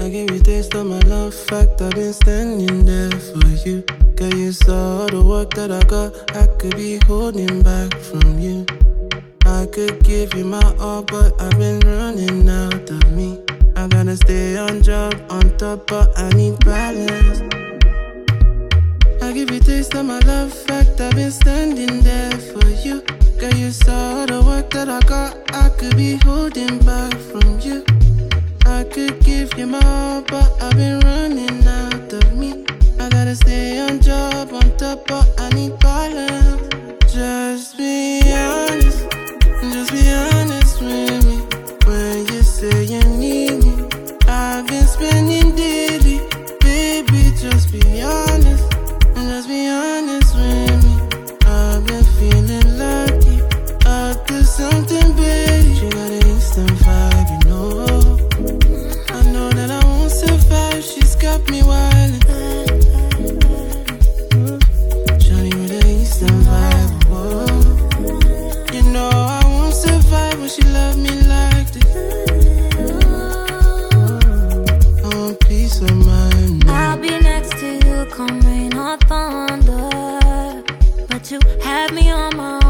I gave you taste of my love, fact I've been standing there for you. Girl, you saw the work that I got, I could be holding back from you. I could give you my all, but I've been running out of me. I gotta stay on job, on top, but I need balance. I give you taste of my love, fact I've been standing there for you. Girl, you saw the work that I got, I could be holding back from you. I could give you my all, but I've been running out of me. I gotta stay on job, on top, but I need balance. Just be honest with me. When you say you need me, I've been spending daily. Baby, just be honest with me. I've been feeling lucky, up to something big. She got an instant vibe, you know. I know that I won't survive, she's got me wildin'. Johnny with an instant vibe, whoa. You know I won't survive when she love me like this. I want peace of mind. I'll be next to you, come rain or thunder. But you have me on my